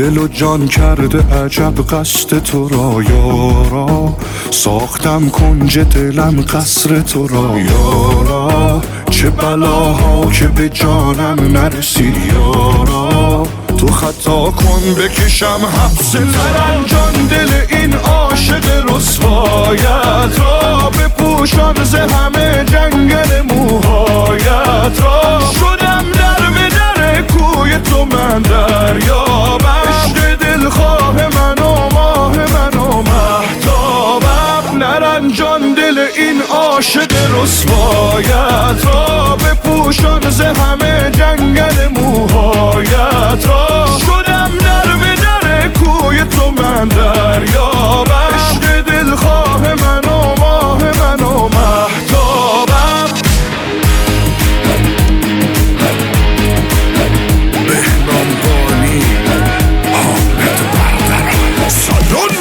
دل و جان کرده عجب قصد تو را یارا، ساختم کنج دلم قصر تو را یارا، چه بلاها که به جانم نرسید یارا، تو خطا کن بکشم حبس نرنجان دل این عاشق رسوایت را، بپوشان ز همه جنگل موهایت را، شدم در به در کوی تو من دریابم، عشق دلخواه من و ماه من و مهتابم، نرنجان دل این عاشق رسوایت را، بپوشان ز همه جنگل موهایت را، شدم در به در کوی تو من دریابم، عشق دلخواه من و ماه من و مهتابم. بهنام بانی حامد برقرار سالون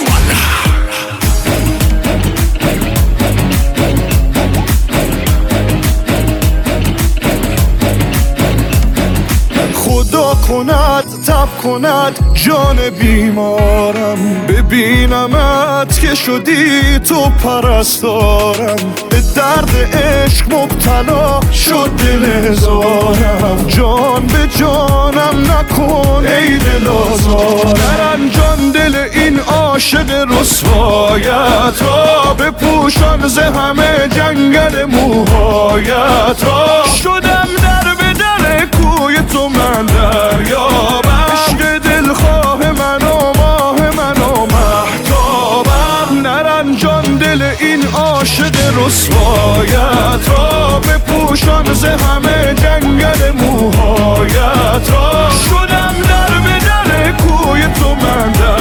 خدا کند تب کند جان بیمارم، ببینمت که شدی تو پرستارم، به درد عشق مبتلا شد دل هزارم، جان به جانم نکن ای دل آزارم، نرنجان دل این عاشق رسوایت را، بپوشان ز همه جنگل موهایت را، شدم در به در کوی تو من دریابم، عشق دلخواه من و ماه من و مهتابم، نرنجان دل این عاشق رسوایت را، بپوشان ز همه جنگل موهایت را، شدم در به در کوی تو من